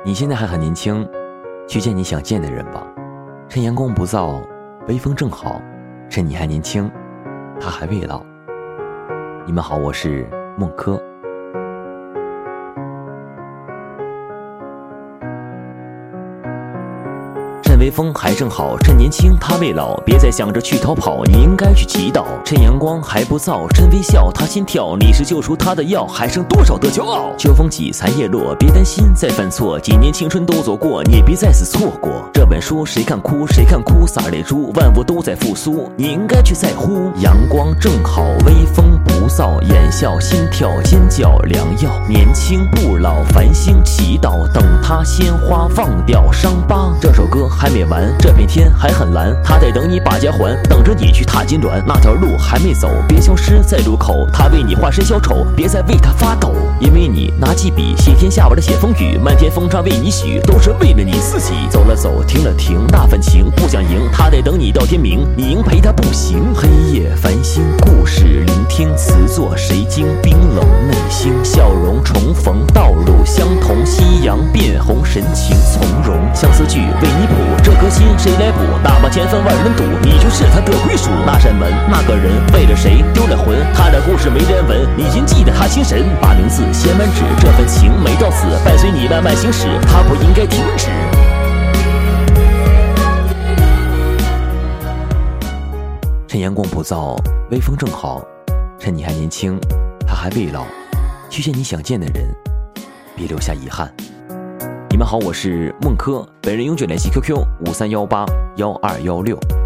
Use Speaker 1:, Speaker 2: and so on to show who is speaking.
Speaker 1: 你现在还很年轻，去见你想见的人吧。趁阳光不燥，微风正好，趁你还年轻，他还未老。你们好，我是孟柯。趁微风还正好，趁年轻他未老，别再想着去逃跑，你应该去祈祷。趁阳光还不燥，趁微笑他心跳，你是救赎他的药，还剩多少的骄傲？秋风起，残叶落，别担心再犯错，几年青春都走过，你也别再次错过。这本书谁看哭，谁看哭洒泪珠，万物都在复苏，你应该去在乎。阳光正好，微风不燥，眼笑心跳，尖叫良药，年轻不老，繁星祈祷，等他鲜花，忘掉伤疤。这首歌还没完，这片天还很蓝，他在等你把家还，等着你去踏金銮。那条路还没走，别消失在路口，他为你化身小丑，别再为他发抖。因为你拿起笔写天下，我的写风雨，漫天风沙为你许，都是为了你自己。走了走，停了停，那份情不想赢，他在等你到天明，你赢陪他不行。黑夜繁星，故事聆听，词作谁经，冰冷内心，笑容重逢，道路相同，夕阳变红，神情从容。相思剧为你谱，这颗心谁来补？哪怕千分万人堵，你就是他的归属。那扇门，那个人，为了谁丢了魂？他的故事没人闻，你应记得他心神。把名字写满纸，这份情没到死，伴随你慢慢行驶，他不应该停止。趁阳光不燥，微风正好，趁你还年轻，他还未老，去见你想见的人，别留下遗憾。你们好，我是孟柯，本人永久联系 QQ53181216。